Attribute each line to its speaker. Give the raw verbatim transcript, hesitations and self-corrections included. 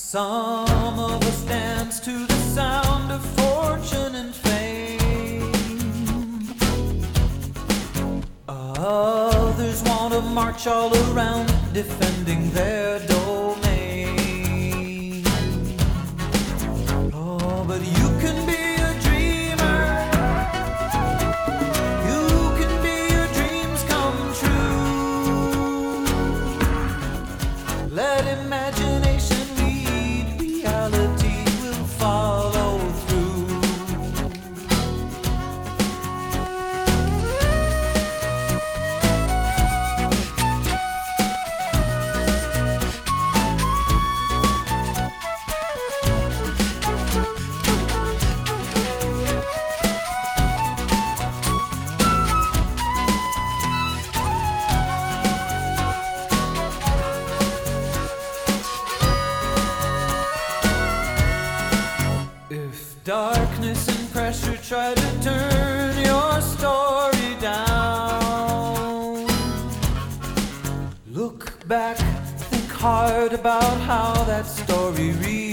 Speaker 1: Some of us dance to the sound of fortune and fame. Others want to march all around defending their domain. Oh, but you can be a dreamer. You can be your dreams come true. Let imagination reality will follow through. Darkness and pressure try to turn your story down. Look back, think hard about how that story reads.